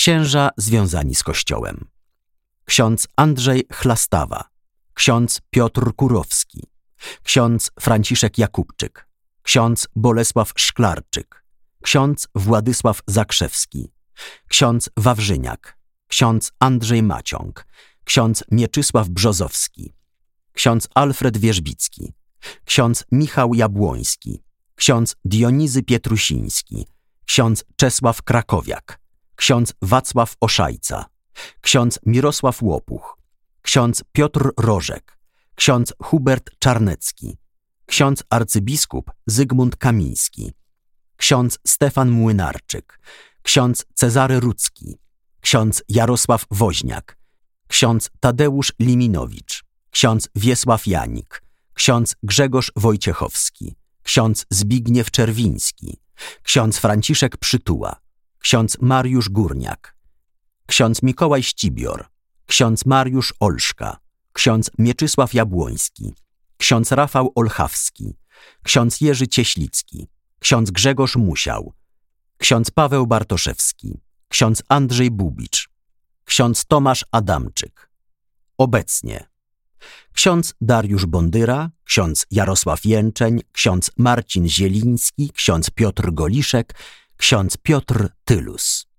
księża związani z Kościołem: ksiądz Andrzej Chlastawa, ksiądz Piotr Kurowski, ksiądz Franciszek Jakubczyk, ksiądz Bolesław Szklarczyk, ksiądz Władysław Zakrzewski, ksiądz Wawrzyniak, ksiądz Andrzej Maciąg, ksiądz Mieczysław Brzozowski, ksiądz Alfred Wierzbicki, ksiądz Michał Jabłoński, ksiądz Dionizy Pietrusiński, ksiądz Czesław Krakowiak, ksiądz Wacław Oszajca, ksiądz Mirosław Łopuch, ksiądz Piotr Rożek, ksiądz Hubert Czarnecki, ksiądz arcybiskup Zygmunt Kamiński, ksiądz Stefan Młynarczyk, ksiądz Cezary Rudzki, ksiądz Jarosław Woźniak, ksiądz Tadeusz Liminowicz, ksiądz Wiesław Janik, ksiądz Grzegorz Wojciechowski, ksiądz Zbigniew Czerwiński, ksiądz Franciszek Przytuła, ksiądz Mariusz Górniak, ksiądz Mikołaj Ścibior, ksiądz Mariusz Olszka, ksiądz Mieczysław Jabłoński, ksiądz Rafał Olchawski, ksiądz Jerzy Cieślicki, ksiądz Grzegorz Musiał, ksiądz Paweł Bartoszewski, ksiądz Andrzej Bubicz, ksiądz Tomasz Adamczyk. Obecnie ksiądz Dariusz Bondyra, ksiądz Jarosław Jęczeń, ksiądz Marcin Zieliński, ksiądz Piotr Goliszek, ksiądz Piotr Tylus.